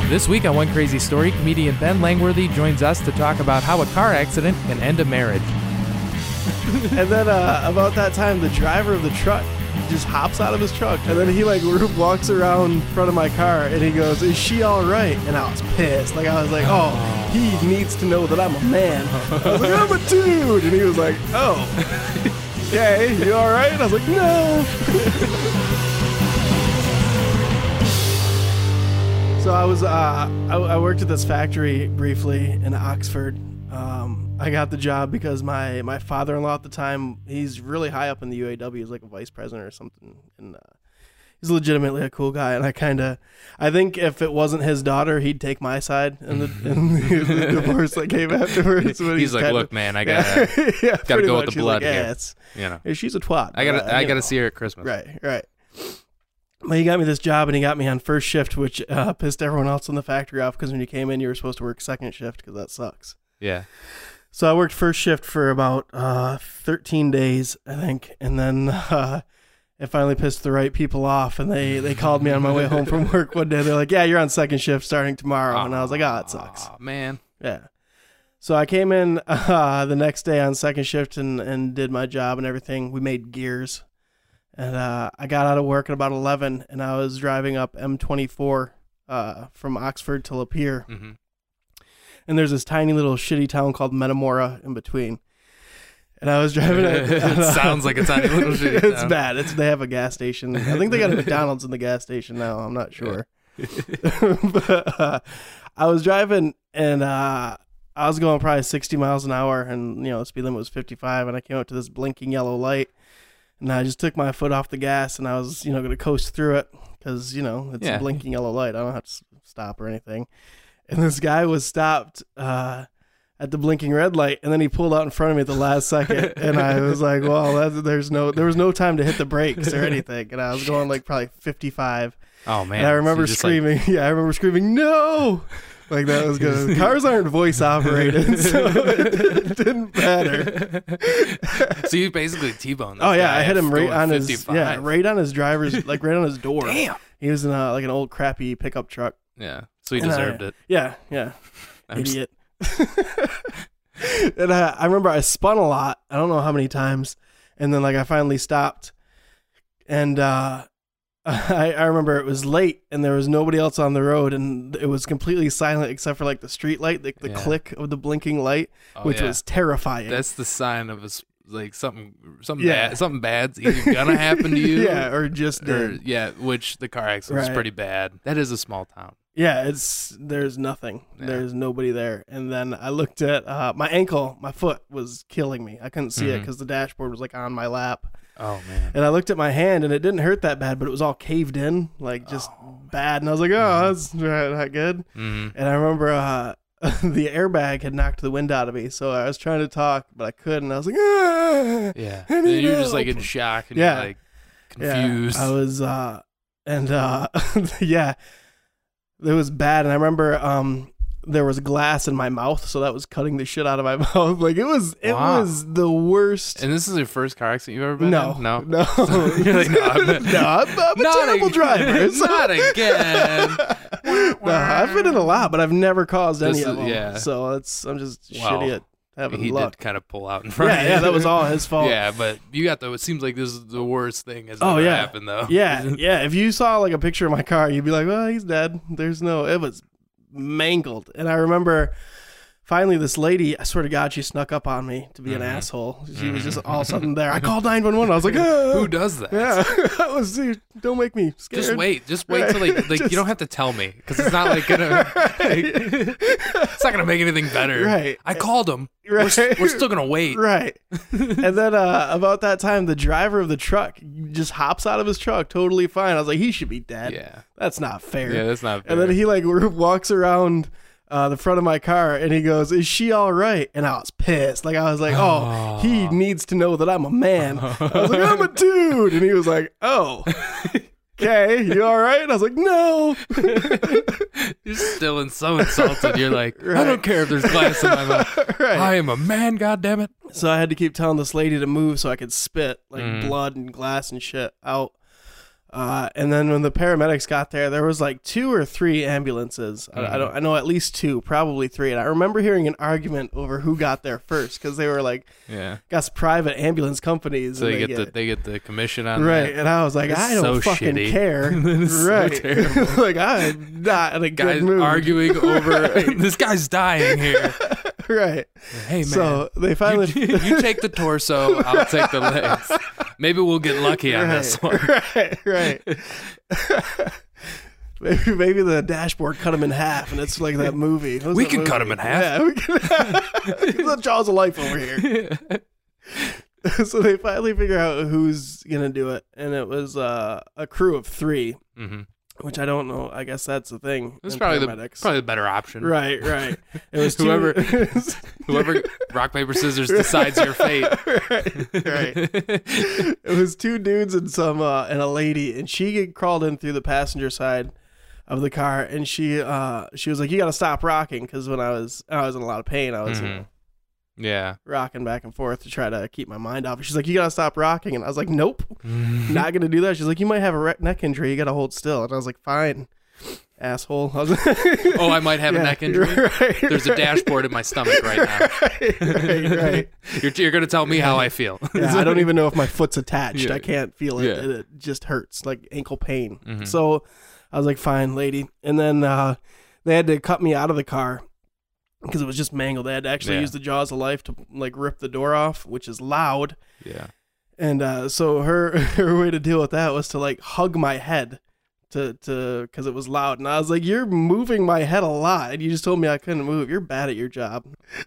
This week on One Crazy Story, comedian Ben Langworthy joins us to talk about how a car accident can end a marriage. And then about that time, the driver of the truck just hops out of his truck, and then he walks around in front of my car, and he goes, "Is she all right?" And I was pissed. I was like, "Oh, he needs to know that I'm a man." I was like, "I'm a dude," and he was like, "Oh, okay, you all right?" And I was like, "No." So I worked at this factory briefly in Oxford. I got the job because my father-in-law at the time, he's really high up in the UAW. He's like a vice president or something, and he's legitimately a cool guy. And I think if it wasn't his daughter, he'd take my side in the divorce that came afterwards. He's like, "Look, man, I gotta go with the blood here. She's a twat. I gotta see her at Christmas." Right. But he got me this job, and he got me on first shift, which pissed everyone else in the factory off, because when you came in, you were supposed to work second shift, because that sucks. Yeah. So I worked first shift for about 13 days, I think, and then it finally pissed the right people off, and they called me on my way home from work one day. They're like, "Yeah, you're on second shift starting tomorrow," and I was like, "Oh, it sucks." Man. Yeah. So I came in the next day on second shift and did my job and everything. We made gears. And I got out of work at about 11, and I was driving up M24 from Oxford to Lapeer. Mm-hmm. And there's this tiny little shitty town called Metamora in between. And I was driving it sounds like a tiny little shitty town. It's bad. They have a gas station. I think they got a McDonald's in the gas station now. I'm not sure. But I was driving, and I was going probably 60 miles an hour, and the speed limit was 55, and I came up to this blinking yellow light. And I just took my foot off the gas, and I was, going to coast through it because, it's a blinking yellow light. I don't have to stop or anything. And this guy was stopped at the blinking red light, and then he pulled out in front of me at the last second. And I was like, well, there was no time to hit the brakes or anything. And I was going probably 55. Oh, man. And I remember screaming, "No!" Like, that was good. Cars aren't voice operated, so it didn't matter. So you basically T-boned. Oh yeah, I hit him right on 55. right on his driver's, right on his door. Damn. He was in an old crappy pickup truck. Yeah, so he deserved it. Yeah. Idiot. And I remember I spun a lot. I don't know how many times, and then I finally stopped, and I remember it was late and there was nobody else on the road, and it was completely silent except for the street light, the click of the blinking light, which was terrifying. That's the sign of something bad. Something bad's either gonna happen to you, or just did. Which the car accident is pretty bad. That is a small town. Yeah, there's nothing. Yeah. There's nobody there. And then I looked at my ankle. My foot was killing me. I couldn't see it because the dashboard was on my lap. Oh, man. And I looked at my hand, and it didn't hurt that bad, but it was all caved in, bad. And I was like, "Oh, that's not good." Mm-hmm. And I remember the airbag had knocked the wind out of me, so I was trying to talk, but I couldn't. I was like, "Ah!" Yeah. And you're just in shock and you're confused. Yeah, I was, yeah, it was bad. And I remember there was glass in my mouth, so that was cutting the shit out of my mouth. It was the worst. And this is your first car accident you've ever been in? No. You're like, no, I'm a terrible driver. Not again. No, I've been in a lot, but I've never caused any of them. Yeah. So I'm just shitty at having luck. He did kind of pull out in front of you. Yeah, that was all his fault. Yeah, but you got it seems like this is the worst thing that's ever happened, though. Yeah. If you saw a picture of my car, you'd be like, "Well, he's dead." It was mangled. And I remember finally this lady, I swear to God, she snuck up on me to be an asshole. She was just all of a sudden there. I called 911. I was like, who does that? Yeah. Don't make me scared. Just wait till you don't have to tell me, because it's not gonna it's not gonna make anything better. Right. I called him. Right. We're still gonna wait. Right. And then about that time, the driver of the truck just hops out of his truck totally fine. I was like, he should be dead. Yeah. That's not fair. Yeah, that's not fair. And then he walks around the front of my car, and he goes, "Is she all right?" And I was pissed. I was like, "Oh, he needs to know that I'm a man." I was like, "I'm a dude." And he was like, "Oh, okay, you all right?" And I was like, "No." You're still so insulted. You're like, I don't care if there's glass in my mouth. Right. I am a man, goddammit. So I had to keep telling this lady to move so I could spit blood and glass and shit out. And then when the paramedics got there, there was like 2 or 3 ambulances. I know at least 2, probably 3. And I remember hearing an argument over who got there first because they were like, got private ambulance companies. So they get the commission on right. that. And I was like, I don't fucking shitty. care. Right. So like I'm not in a good mood. Arguing over this guy's dying here. Right. Hey man. So they finally you take the torso, I'll take the legs. Maybe we'll get lucky on this one. Right. maybe the dashboard cut him in half, and it's like that movie. We can cut him in half. Yeah, we can. The jaws of life over here. So they finally figure out who's gonna do it, and it was a crew of 3. Mm-hmm. Which I don't know. I guess that's the thing. It's probably the better option. Right. It was whoever rock paper scissors decides your fate. Right. It was 2 dudes and and a lady, and she crawled in through the passenger side of the car, and she was like, "You got to stop rocking," because when I was in a lot of pain, I was rocking back and forth to try to keep my mind off. She's like, "You got to stop rocking," and I was like, "Nope, not gonna do that." She's like, "You might have a neck injury. You got to hold still," and I was like, "Fine." Asshole. I might have a neck injury. Right, There's a dashboard in my stomach right now. Right. You're going to tell me how I feel. Yeah, I don't even know if my foot's attached. Yeah. I can't feel it. Yeah. It just hurts, like ankle pain. Mm-hmm. So I was like, fine, lady. And then they had to cut me out of the car because it was just mangled. They had to actually use the jaws of life to like rip the door off, which is loud. Yeah. And so her way to deal with that was to like hug my head. Because it was loud, and I was like, "You're moving my head a lot, and you just told me I couldn't move. You're bad at your job."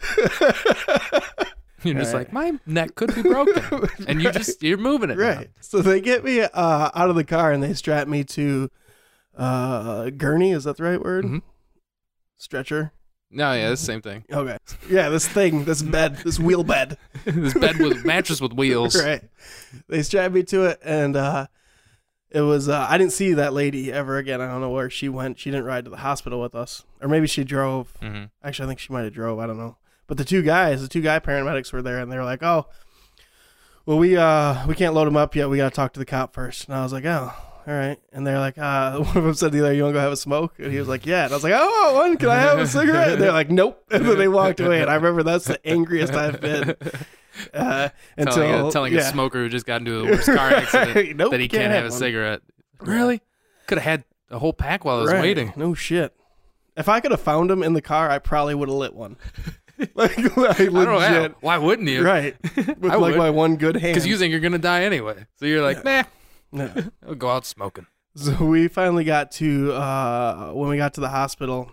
You're just like, my neck could be broken, and you're moving it right. now. So they get me out of the car and they strap me to gurney. Is that the right word? Mm-hmm. Stretcher. No, yeah, it's the same thing. Okay. Yeah, this bed, this wheel bed, this bed with mattress with wheels. Right. They strapped me to it, and it was, I didn't see that lady ever again. I don't know where she went. She didn't ride to the hospital with us. Or maybe she drove. Mm-hmm. Actually, I think she might have drove. I don't know. But the 2 guy paramedics were there, and they were like, "Oh, well, we can't load him up yet. We got to talk to the cop first." And I was like, "Oh, all right." And they're like, one of them said, "You want to go have a smoke?" And he was like, "Yeah." And I was like, "Oh, one, can I have a cigarette?" And they're like, "Nope." And then they walked away. And I remember that's the angriest I've been. Telling a smoker who just got into the worst car accident nope, that he can't have a cigarette. Really? Could have had a whole pack while I was waiting. No shit. If I could have found him in the car, I probably would have lit one. Like legit. I don't know. Why wouldn't you? Right. With like my one good hand. Because you think you're gonna die anyway. So you're like, nah. No. I'll go out smoking. So we finally got to when we got to the hospital.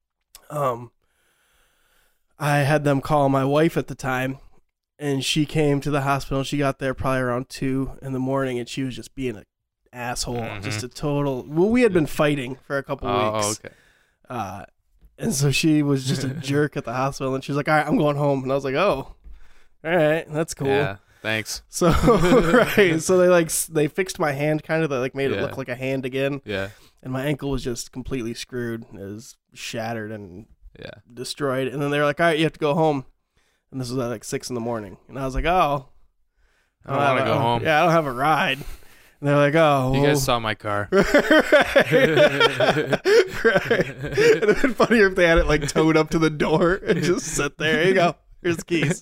I had them call my wife at the time. And she came to the hospital. She got there probably around 2 in the morning, and she was just being an asshole, just a total. Well, we had been fighting for a couple weeks. Okay. And so she was just a jerk at the hospital, and she was like, "All right, I'm going home." And I was like, "Oh, all right, that's cool." Yeah, thanks. So right, so they fixed my hand, kind of. They like made it look like a hand again. Yeah. And my ankle was just completely screwed. It was shattered and destroyed. And then they were like, "All right, you have to go home." And this was at like 6 in the morning. And I was like, "Oh, I don't want to go home." Yeah, I don't have a ride. And they're like, "Oh, you guys saw my car." Right. It'd have been funnier if they had it like towed up to the door and just sit there. Here you go. Here's the keys.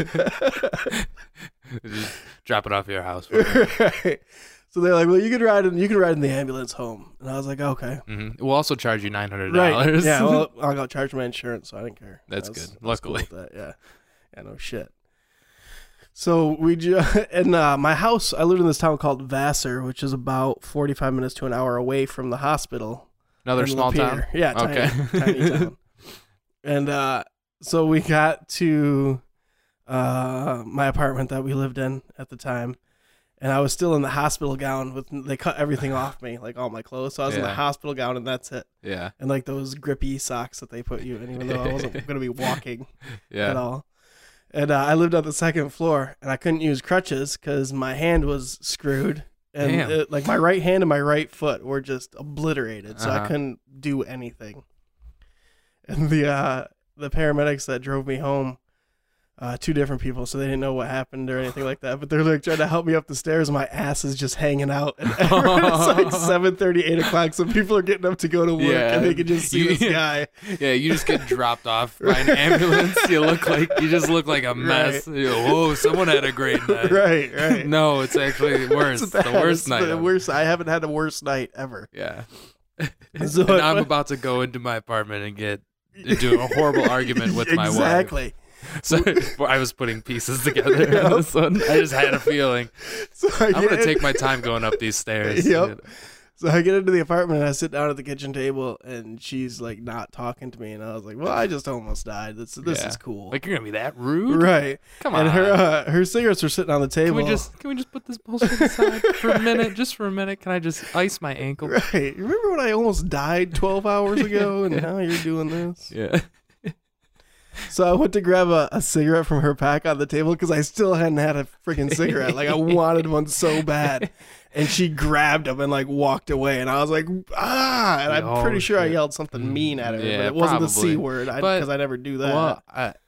Just drop it off at your house. Right. So they're like, "Well, you can ride in the ambulance home." And I was like, "Okay." Mm-hmm. We'll also charge you $900. Right. Yeah. Well, I got charged my insurance, so I didn't care. That's good. Luckily. Cool with that. Yeah. Yeah. No shit. So and my house, I lived in this town called Vassar, which is about 45 minutes to an hour away from the hospital. Another small town? Yeah, tiny town. And so we got to my apartment that we lived in at the time, and I was still in the hospital gown. They cut everything off me, like all my clothes. So I was in the hospital gown, and that's it. Yeah. And like those grippy socks that they put you in, even though I wasn't going to be walking at all. And I lived on the second floor, and I couldn't use crutches because my hand was screwed. And like my right hand and my right foot were just obliterated, so I couldn't do anything. And the paramedics that drove me home, two different people, so they didn't know what happened or anything like that. But they're like trying to help me up the stairs, and my ass is just hanging out. And it's like 7:30, 8 o'clock, so people are getting up to go to work, and they can just see this guy. Yeah, you just get dropped off by an ambulance. You just look like a mess. Right. You go, whoa, someone had a great night. Right. No, it's actually worse. It's the worst it's night. The worst. I haven't had a worse night ever. Yeah. So And I'm about to go into my apartment and get into a horrible argument with my wife. Exactly. So I was putting pieces together on this one. I just had a feeling. So I'm going to take my time going up these stairs. Yep. So I get into the apartment and I sit down at the kitchen table and she's like not talking to me, and I was like, well, I just almost died. This is cool. Like, you're going to be that rude? Right. Come on. And her cigarettes were sitting on the table. Can we just put this bullshit aside for a minute? Just for a minute. Can I just ice my ankle? Right. Remember when I almost died 12 hours ago and now you're doing this? Yeah. So I went to grab a cigarette from her pack on the table because I still hadn't had a freaking cigarette. Like, I wanted one so bad. And she grabbed them and like walked away. And I was like, ah. And I'm pretty sure I yelled something mean at her. Yeah, but it wasn't the probably. C word because I never do that. Well,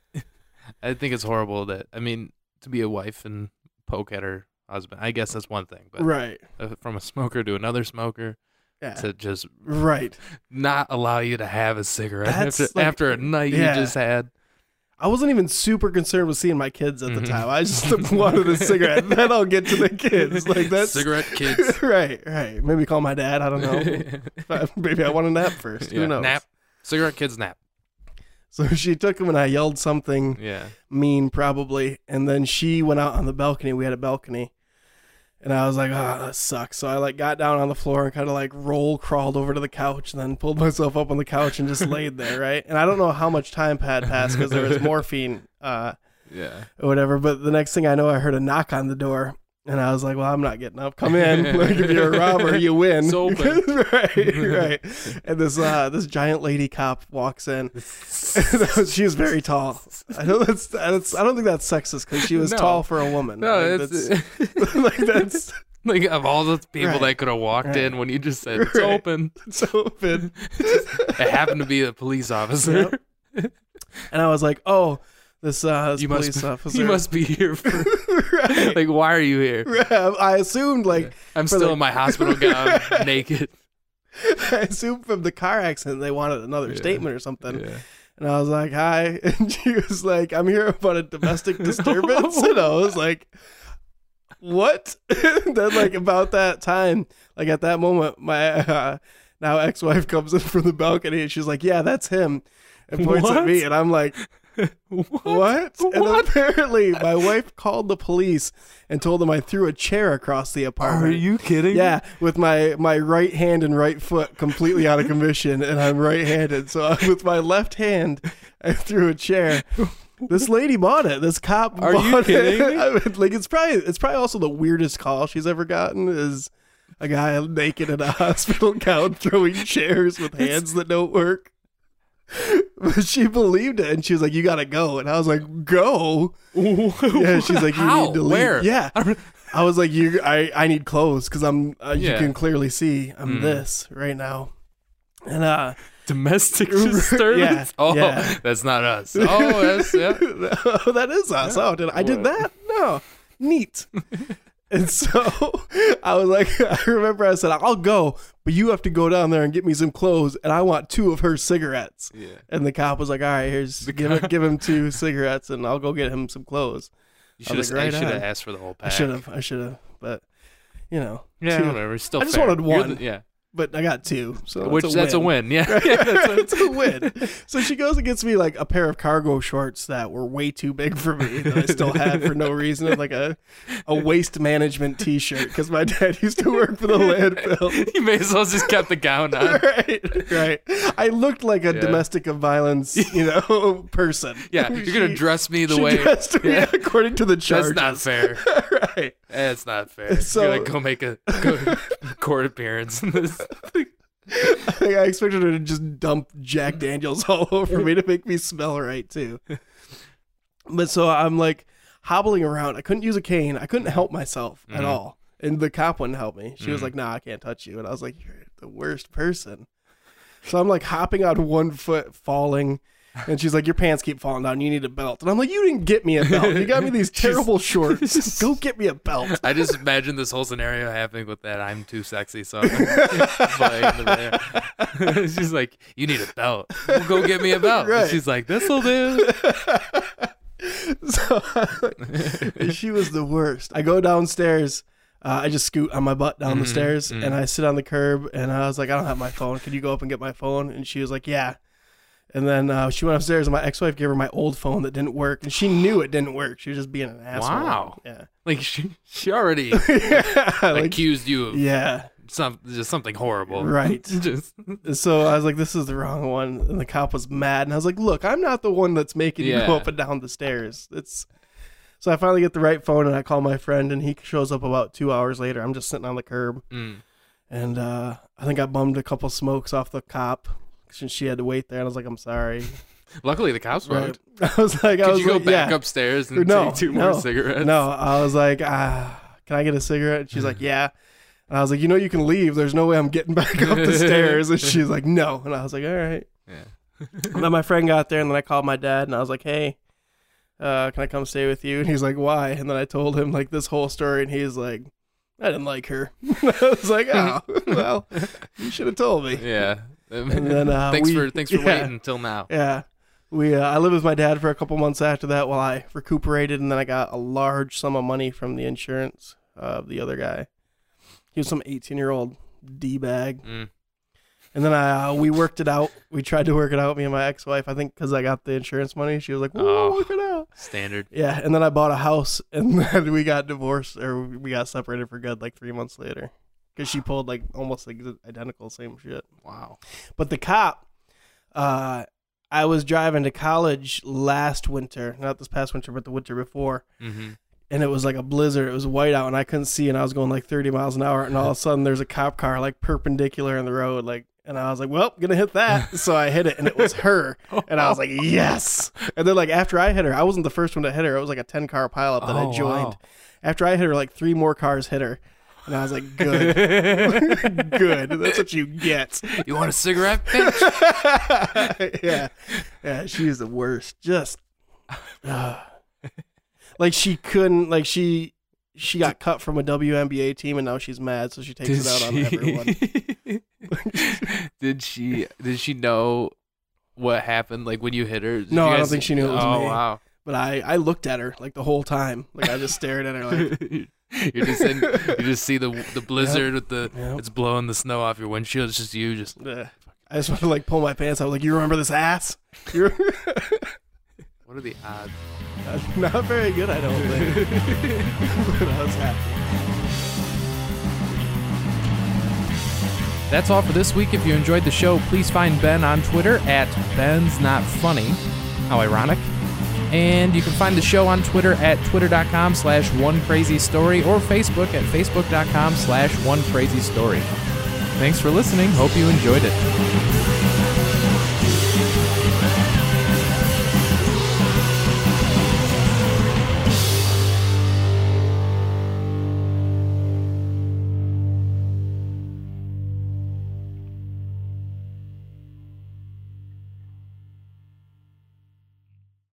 I think it's horrible that, I mean, to be a wife and poke at her husband, I guess that's one thing. But right. From a smoker to another smoker, Yeah. to just Right. not allow you to have a cigarette That's like- after a night yeah. you just had. I wasn't even super concerned with seeing my kids at the time. I just wanted a cigarette. Then I'll get to the kids. Like, that's Cigarette kids. right. Maybe call my dad. I don't know. Maybe I want a nap first. Yeah, Who knows? nap. Cigarette kids nap. So she took him and I yelled something Yeah. mean probably. And then she went out on the balcony. We had a balcony. And I was like, oh, that sucks. So I like got down on the floor and kind of like crawled over to the couch and then pulled myself up on the couch and just laid there, right? And I don't know how much time had passed because there was morphine Yeah. or whatever. But the next thing I know, I heard a knock on the door. And I was like, well, I'm not getting up. Come in. Like, if you're a robber, you win. It's open. right. And this giant lady cop walks in. She was very tall. I don't think that's sexist because she was No. tall for a woman. No, Like, it's like that's like, of all the people Right. that could have walked Right. in when you just said it's Right. open, it's open. it happened to be a police officer. Yep. And I was like, oh, this You police officer. You must be here for. Right. Like, why are you here? I assumed like I'm for still the- in my hospital gown, naked. I assumed from the car accident they wanted another Yeah. statement or something. Yeah. And I was like, hi. And she was like, I'm here about a domestic disturbance. And I was like, what? And then, like, about that time, like, at that moment, my now ex-wife comes in from the balcony and she's like, yeah, that's him. And points at What? me. And I'm like, what? And What? apparently my wife called the police and told them I threw a chair across the apartment. Are you kidding? Yeah, with my right hand and right foot completely out of commission, and I'm right-handed. So with my left hand, I threw a chair. This lady bought it. This cop Are bought you kidding it. me? I mean, like, it's probably also the weirdest call she's ever gotten is a guy naked in a hospital gown throwing chairs with hands that don't work. But she believed it, and she was like, "You gotta go." And I was like, "Go?" Yeah, she's like, "You How? need to leave." Where? Yeah, I was like, I need clothes because I'm. You Yeah. can clearly see I'm this right now, and Domestic disturbance? Yeah, Oh, yeah. that's not us. Oh, that's, yeah. that is us. Oh, I did that? No, neat. And so I was like, I remember I said, I'll go, but you have to go down there and get me some clothes, and I want 2 of her cigarettes. Yeah. And the cop was like, all right, give him 2 cigarettes, and I'll go get him some clothes. You I was should like, have right on. asked for the whole pack. I should have, but you know, Yeah, 2. whatever. It's still I just fair. wanted You're one. yeah. But I got 2, so That's a win. Yeah. It's a win. So she goes and gets me like a pair of cargo shorts that were way too big for me that I still had for no reason, and like a waste management T-shirt because my dad used to work for the landfill. You may as well just kept the gown on. Right. I looked like a domestic violence, person. Yeah, you're gonna dress me the She way. dressed me according to the charges. That's not fair. Right. That's not fair. So- You're gonna go make a court appearance in this. I expected her to just dump Jack Daniels all over me to make me smell right too. But so I'm like hobbling around. I couldn't use a cane. I couldn't help myself at all. And the cop wouldn't help me. She was like, "Nah, I can't touch you." And I was like, "You're the worst person." So I'm like hopping on one foot, falling, And she's like, your pants keep falling down. You need a belt. And I'm like, you didn't get me a belt. You got me these terrible shorts. Go get me a belt. I just imagine this whole scenario happening with that I'm too sexy song. Playing in the back. She's like, you need a belt. Well, go get me a belt. Right. And she's like, this'll do. So she was the worst. I go downstairs. I just scoot on my butt down the stairs, and I sit on the curb, and I was like, I don't have my phone. Can you go up and get my phone? And she was like, yeah. And then she went upstairs, and my ex-wife gave her my old phone that didn't work, and she knew it didn't work. She was just being an asshole. Wow. Yeah. Like she already Like, accused you of yeah. just something horrible. Right. Just So I was like, this is the wrong one. And the cop was mad. And I was like, look, I'm not the one that's making you go up and down the stairs. So I finally get the right phone, and I call my friend, and he shows up about 2 hours later. I'm just sitting on the curb. And I think I bummed a couple smokes off the cop since she had to wait there. And I was like, I'm sorry. Luckily, the cops weren't. I was like, Could you go back upstairs and take two more cigarettes? No, I was like, can I get a cigarette? And she's like, yeah. And I was like, you can leave. There's no way I'm getting back up the stairs. And she's like, no. And I was like, all right. Yeah. And then my friend got there, and then I called my dad, and I was like, hey, can I come stay with you? And he's like, why? And then I told him like this whole story, and he's like, I didn't like her. I was like, oh, well, you should have told me. Yeah. And then thanks for waiting until now. Yeah. I lived with my dad for a couple months after that while I recuperated, and then I got a large sum of money from the insurance of the other guy. He was some 18-year-old D-bag. And then we worked it out. We tried to work it out, me and my ex-wife. I think because I got the insurance money, she was like, "Whoa, work it out." Standard. Yeah, and then I bought a house, and then we got divorced, or we got separated for good like 3 months later. Because she pulled like almost like identical same shit. Wow. But the cop, I was driving to college last winter, not this past winter, but the winter before. And it was like a blizzard. It was white out, and I couldn't see, and I was going like 30 miles an hour, and all of a sudden there's a cop car like perpendicular in the road, like, and I was like, well, gonna hit that. So I hit it, and it was her, and I was like, yes. And then like after I hit her, I wasn't the first one to hit her. It was like a 10-car pileup that I joined. Wow. After I hit her, like 3 more cars hit her. And I was like, good. Good. That's what you get. You want a cigarette, bitch? Yeah, she's the worst. Just like she couldn't, like she got cut from a WNBA team, and now she's mad, so she takes it out on everyone. Did she know what happened, like when you hit her? No, I don't think she knew it was me. Oh, wow. But I looked at her like the whole time. Like I just stared at her like you just see the blizzard with it's blowing the snow off your windshield. It's just you just I just want to like pull my pants out like, you remember this ass? What are the odds? Not very good, I don't think. But I was happy. That's all for this week. If you enjoyed the show, please find Ben on Twitter at Ben's Not Funny. How ironic. And you can find the show on Twitter at twitter.com/OneCrazyStory or Facebook at facebook.com/OneCrazyStory. Thanks for listening. Hope you enjoyed it.